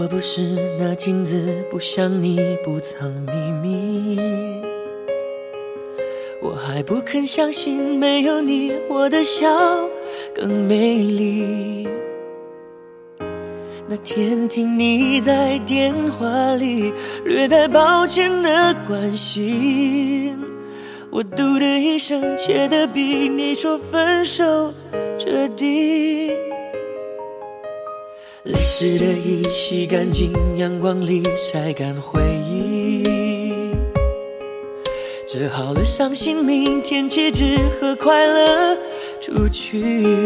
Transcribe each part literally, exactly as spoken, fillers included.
不是那镜子，不像你不藏秘密。我还不肯相信没有你，我的笑更美丽。那天听你在电话里略带抱歉的关心，我嘟的一声，切得比你说分手彻底。泪湿的衣洗干净，阳光里晒干回忆。折好了伤心，明天起只和快乐出去。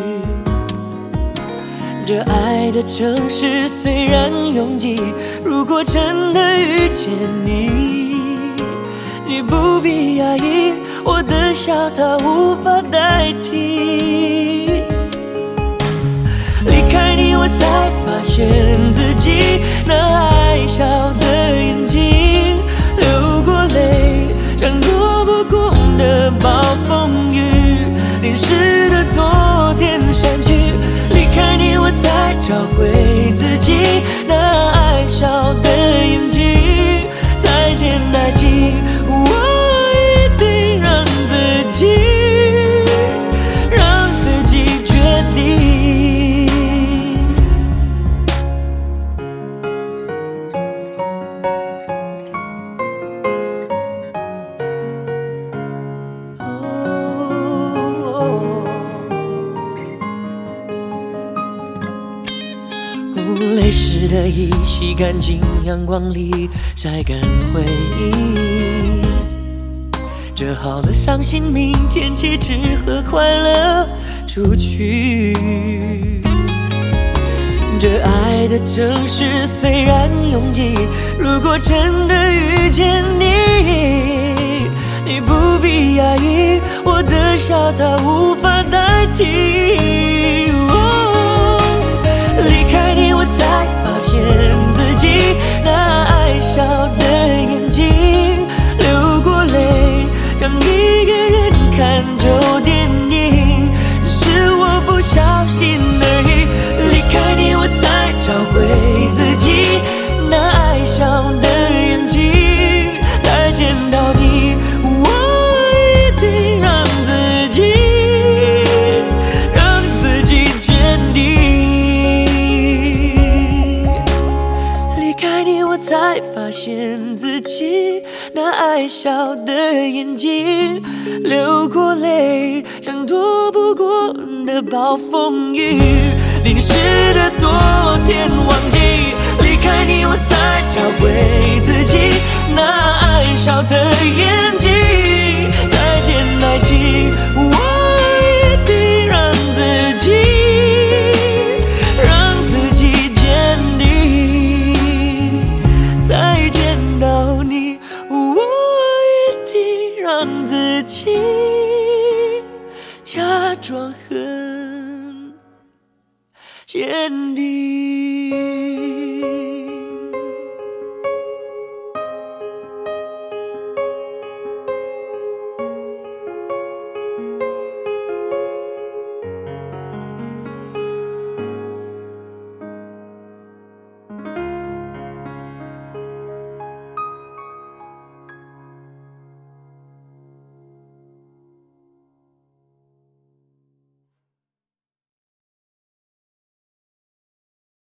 这爱的城市虽然拥挤，如果真的遇见你，你不必压抑，我的笑它无法代替。离开你，我才发现自己那爱笑的眼睛，流过泪，像躲不过的暴风雨，淋湿的昨天删去。离开你，我才找回自己那爱笑的眼睛。再见爱情，我一定让自己让自己决定。泪湿的衣洗干净，阳光里晒干回忆。折好了伤心，明天起只和快乐出去。这爱的城市虽然拥挤，如果真的遇见你，你不必压抑，我的笑它无法代替。离开你，我才发现自己那爱笑的眼睛，流过泪，像一个人看旧电影，只是我不小心而已。离开你，我才找回自己那爱笑的眼睛。再见到你，我一定让自己让自己坚定。才发现自己那爱笑的眼睛，流过泪，像躲不过的暴风雨，淋湿的昨天，忘